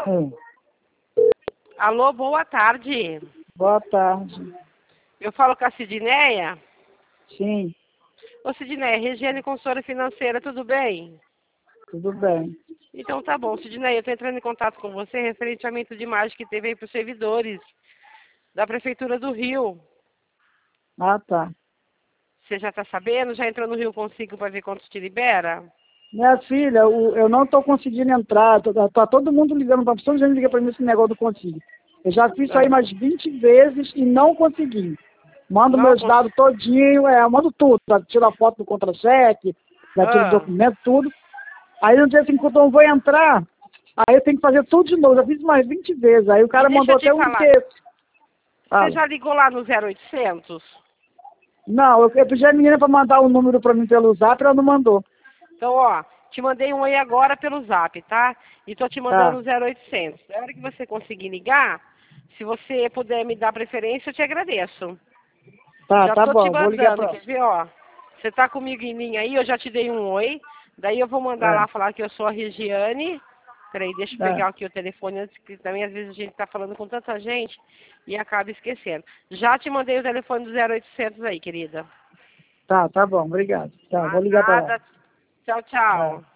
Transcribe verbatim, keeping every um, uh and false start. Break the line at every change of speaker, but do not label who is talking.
Hum.
Alô, boa tarde.
Boa tarde.
Eu falo com a Sidneia?
Sim,
Ô, Sidneia, Regiane, consultora financeira, tudo bem?
tudo bem.
Então tá bom, Sidneia, eu estou entrando em contato com você referente ao aumento de imagem que teve aí para os servidores da Prefeitura do Rio.
Ah, tá.
Você já está sabendo? Já entrou no Rio Consigo para ver quanto te libera?
Minha filha, o- eu não estou conseguindo entrar. Tá, tá todo mundo ligando para você, gente liga para mim esse negócio do consigo. Eu já fiz isso aí
Ah,
mais vinte vezes e não consegui. Mando
não
meus
cons...
dados todinho, é, eu mando tudo. Tá? Tiro a foto do contra-cheque, já tiro o
Ah,
documento, tudo. Aí no dia assim, quando eu vou entrar, aí eu tenho que fazer tudo de novo. Já fiz mais vinte vezes. Aí o
e
cara
deixa
mandou
eu te
até um
falar,
texto.
você
Fala.
já ligou lá no zero oitocentos?
Não, eu, eu pedi a menina para mandar o número para mim pelo zap, ela não mandou.
Então, ó, te mandei um oi agora pelo zap, tá? E tô te mandando
Tá,
o zero oitocentos. Na hora que você conseguir ligar, se você puder me dar preferência, eu te agradeço.
tá,
Já
tá
tô te
bom. Vou ligar
mandando,
para.
quer ver, ó? Você tá comigo em linha aí, eu já te dei um oi. Daí eu vou mandar
É,
lá falar que eu sou a Regiane. Peraí, deixa eu
é.
pegar aqui o telefone antes, que também às vezes a gente tá falando com tanta gente e acaba esquecendo. Já te mandei o telefone do zero oitocentos aí, querida.
Tá, tá bom, obrigado. Tá, vou
Ah,
ligar para lá.
nada. Tchau,
Tá.
tchau.